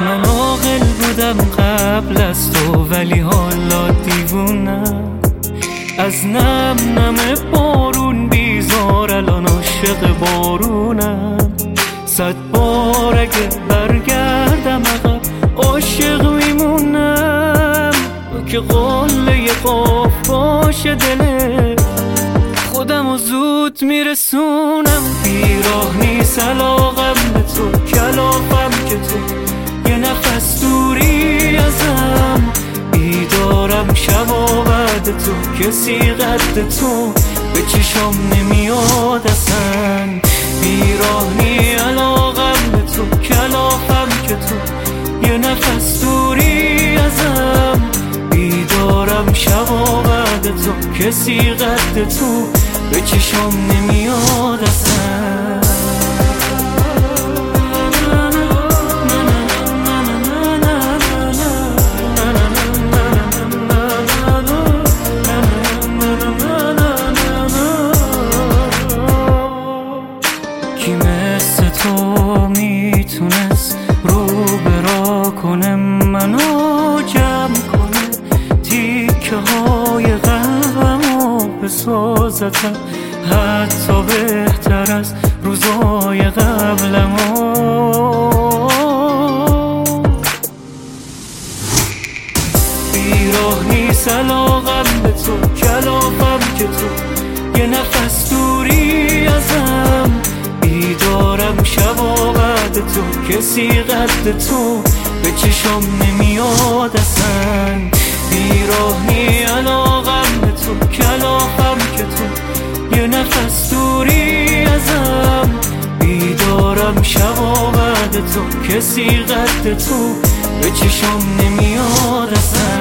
من عاقل بودم قبل از تو، ولی حالا دیوونم. از نم نم بارون بیزار الان عاشق بارونم. 100 بار اگه برگردم عقب عاشق میمونم. که قله قاف باشه دله خودمو زود میرسونم. بیراه نیست علاقم به تو، کلافم که تو یه نفس دوری ازم. بیدارم شب و بعد تو، کسی قد تو به چشم نمیاد اصلا. بیراه نی علاقم به تو، کلافم که تو یه نفس دوری ازم. بیدارم شب و بعد تو، کسی قد تو به چشم نمیاد اصلا. کی مثل تو میتونست رو برا کنه منو جمع کنه، تیکه های قلبمو بسازتم حتی بهتر از روزای قبلمو. بیراه نیست علاقم به تو، کلافم که تو یه نفس دوری ازم. بیدارم شب و بعد تو، کسی قد تو به چشم نمیاد اصلا. بیراه نی علاقم به تو، کلافم که تو یه نفس دوری ازم. بیدارم شب و بعد تو، کسی قد تو به چشم نمیاد اصلا.